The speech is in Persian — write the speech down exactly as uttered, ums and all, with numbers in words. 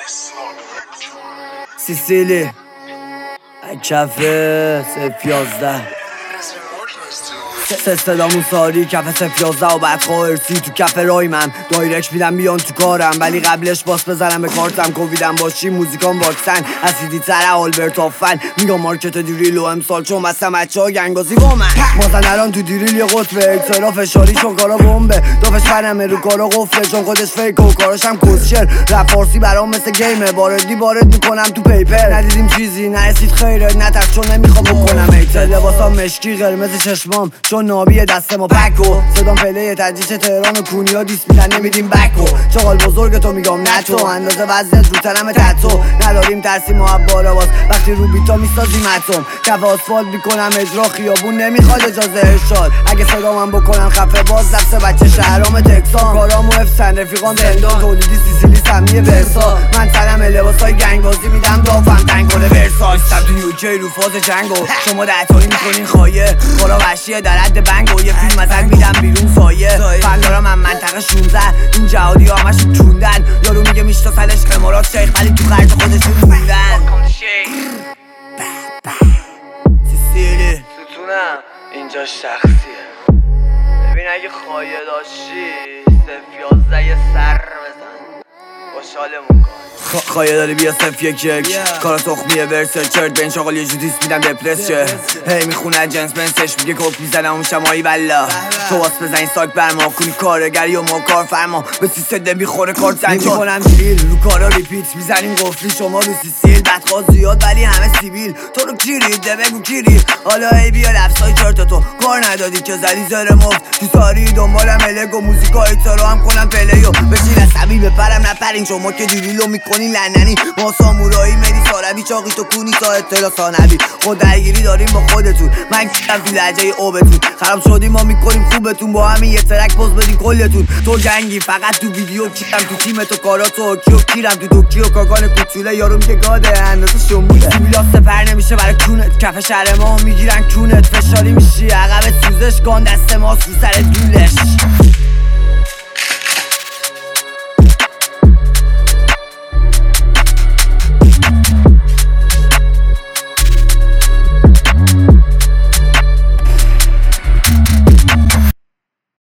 سیسیلی کفه سف یازده سه صدامون ساری کف سف یازده و بعد خواهرسی تو کف رای من دایرکت میدم بیان تو کارم ولی قبلش باس بزنم به کارتم کوویدم باشی موزیکان واکسن اسیدی تره آلبرت آفن میگم مارکت دیریل و امسال چون بستم بچه ها گنگازی با من مازندران تو دیریل یه قطبه اکسرا فشاری چون کارا بمبه دافش فرمه رو کارا قفله چون خودش فیک و کاراشم کسشر رپ فارسی برام مثل گیمه باردی وارد میکنم تو پیپر ندیدیم چیزی نرسید خیره نترس چون نمیخوام بکنم ایتر لباسام مشکی قرمز چشمام چون نابیه دست ما پکو صدام پله تدریج تهران و کونیا دیس میدن نمیدیم بکو چقال بزرگ تو میگم نه تو اندازه وزنت رو تنم تتو نداریم ترسیم و بالا باز وقتی رو بیتا میسازیم اتم کف آسفالت میکنم اجرا خیابون نمیخواد اجازه ارشاد اگه صدامم بکنم خفه باز دست بچه شهرام تکسان کارامو افسن رفیقان زندان تولیدی سیسیلی سمیه ورسا من تنم لباسای گنگازی میدم دافم تنگل ورسا سب تو یوکی رو فاز جنگو شما دهتایی میکنین خایه کارا وحشیه در حد بنگو یه فیلم ازت میدم بیرون سایه فندارم من منطقه شونزده این جهادی ها همشون چوندن یارو میگه میشتاسلش امارات شیخ ولی تو خرج خودشون موندن سیسیلی ستونم اینجا شخصیه ببین اگه خواهیه داشتی سف یازده یه سر بزن خوشحالمون کن خواهیه داری بیا سف یک یک کارا تخمیه ورسر چرت به این شاغل یه جودیس میدم دپرس شه هی میخونه جنس بنسش میگه کپ میزنم اون شمایی بلا تو واس بزنی ساک برما کنی کارگری و ما کار فرما به سی سده میخوره کارت زنجا میکنم دیل رو کارا ریپیت میزنیم قفلی شما رو سیسیل بدخواه زیاد ولی همه سیبیل تو رو کیری ده بگو کیری حالا ای بیا لفظای چرت تو کار ندادی که زدی زر مفت تو ساری دنبالم الگ و موزیکای ترو هم کنم پلیو بشین عصبی بپرم نپرین شما که دیریلو میکنین لننی ما سامورایی مری ساربی چاقی تو کونی تا اطلاع ثانوی خود درگیری داریم با خودتون من کردم تو لحجه اوبتون خراب شدیم ما میکنیم خوبتون با همین یه ترک پوز بدین کلتون تو جنگی فقط تو ویدیو کیرم تو تیم تو کارا تو کیو کیرم تو دوکیو کاکان کوچوله یارو میگه گاده اندازه شموله سیبیلا سپر نمیشه برای کونت کف شهر ما میگیرن کونت فشاری میشی عقب سوزش گان دست ماست رو سر دولش